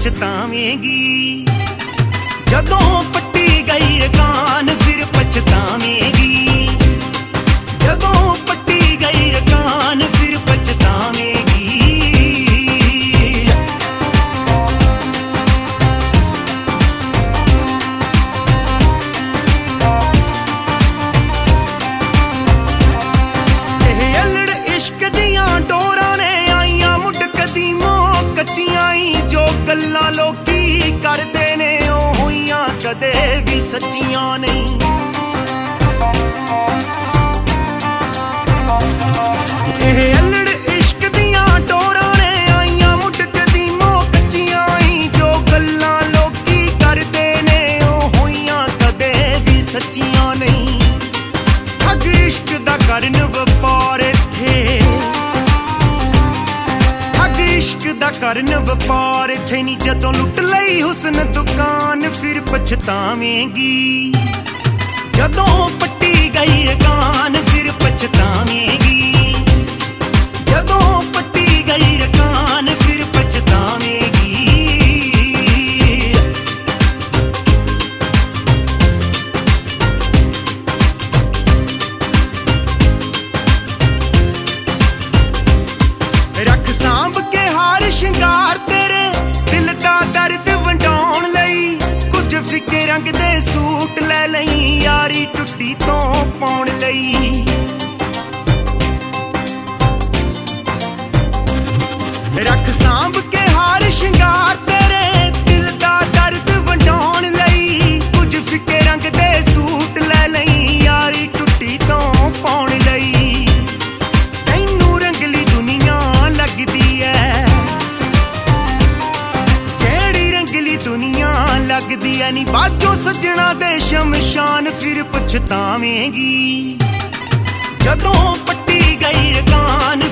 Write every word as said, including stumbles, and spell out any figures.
पछतावेंगी। जदों पट्टी गई रकान फिर पछतावेंगी। जदों पट्टी गई रकान फिर पछतावेंगी। गल्लां लोकी करदे ने ओ होइयां कदे भी सच्चियां नहीं। एह अल्लड़ इश्क दियां डोरां ने आईयां मुड़ कदीमों कच्चियां ही। जो गल्लां लोकी करदे ने ओ होइयां कदे भी सच्चियां नहीं। ठग इश्क दा करन वपार इत्थे, इश्क दा करन वपार इत्थे नी। जदों लुट लई हुस्न दुकान फिर पछतावेंगी। जदों पट्टी गई रकान फिर पछतावेंगी। जदों पट्टी गई रकान फिर पछतावेंगी। रख सांभ के हार शिंगार तेरे दिल दा दर्द वंडाउण लई। कुछ फिके रंग दे सूट लै लई यारी टुट्टी तो पाउण लई। रख सांभ के हार शिंगार तेरे दिल दा दर्द वंडाउण लई। कुछ फिके रंग दे सूट लै लई यारी टुट्टी तो पाउण लई। तैनू रंगली दुनिया लगदी है, जेड़ी रंगली दुनिया लगदी है नी। बाजो सजना दे शमशान फिर पछतावेंगी। जदों पट्टी गई रकान